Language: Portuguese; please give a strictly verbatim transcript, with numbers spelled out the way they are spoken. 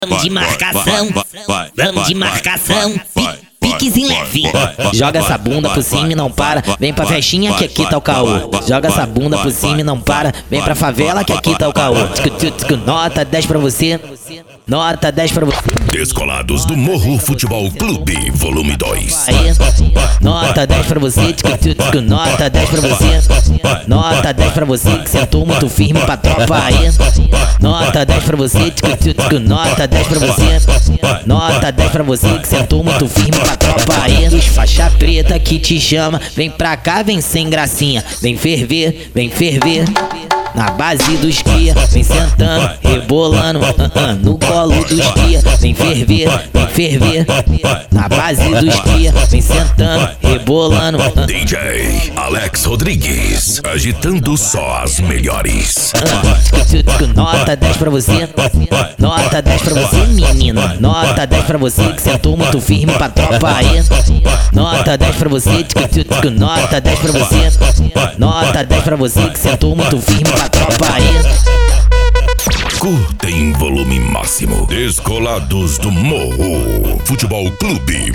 Vamos de marcação, vamos de marcação, piquezinho leve. Joga essa bunda por cima e não para, vem pra festinha que aqui tá o caô. Joga essa bunda por cima e não para, vem pra favela que aqui tá o caô. Nota dez pra você, nota dez pra você. Descolados do Morro Futebol Clube, volume dois. Nota dez pra você, nota dez pra você, nota dez pra você que sentou muito firme pra tropa aí. Nota dez pra você, nota dez pra você, nota dez pra você que sentou muito firme pra tropa aí. Os faixa preta que te chama, vem pra cá, vem sem gracinha, vem ferver, vem ferver. Na base dos cria, vem sentando, rebolando, uh -uh, no colo dos cria, vem ferver, vem ferver. Na base dos cria, vem sentando, rebolando. Uh -uh. D J Alex Rodrigues, agitando só as melhores. Uh, nota dez pra você, nota dez pra você, menina. Nota dez pra você que sentou muito firme pra tropa aí. Nota dez pra você, nota dez pra você, nota dez pra você que sentou muito firme pra tropa aí. Curta em volume máximo. Descolados do Morro Futebol Clube.